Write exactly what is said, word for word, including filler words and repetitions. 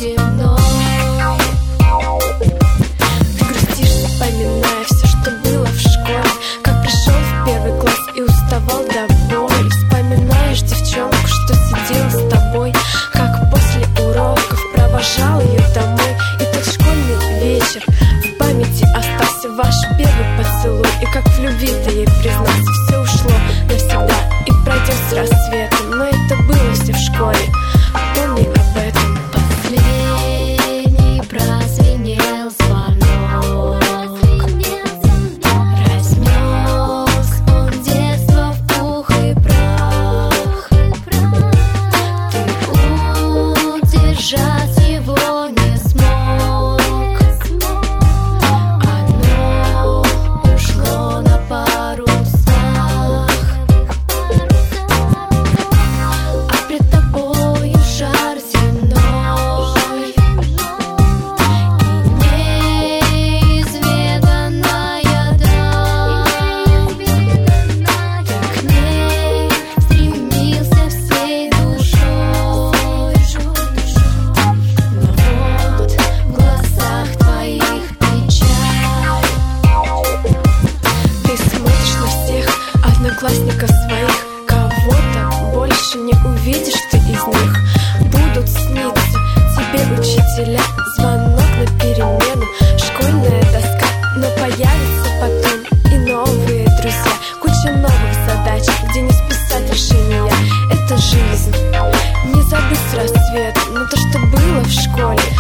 земной. Ты грустишь, вспоминая все, что было в школе, как пришел в первый класс и уставал до боли. Вспоминаешь девчонку, что сидела с тобой, как после уроков провожал ее домой. И тот школьный вечер в памяти остался, ваш первый поцелуй. И как в любви ты ей признался, все ушло навсегда и пройдет с рассветом. Но это было все в школе, помни об этом. Последний прозвенел звонок, разнес он детство в пух и прах. Ты удержать его не смог, оно ушло на парусах. А пред тобою шар земной и неизведанная даль. Ты к ней стремился всей душой, но вот в глазах твоих печаль. Ты смотришь на всех одноклассников своих, кого-то больше не увидишь ты из них. Будут сниться тебе учителя, звонок на перемену, школьная доска. Но появятся потом и новые друзья, куча новых задач, где не списать решения. Это жизнь, не забыть с рассветом, но то, что было в школе,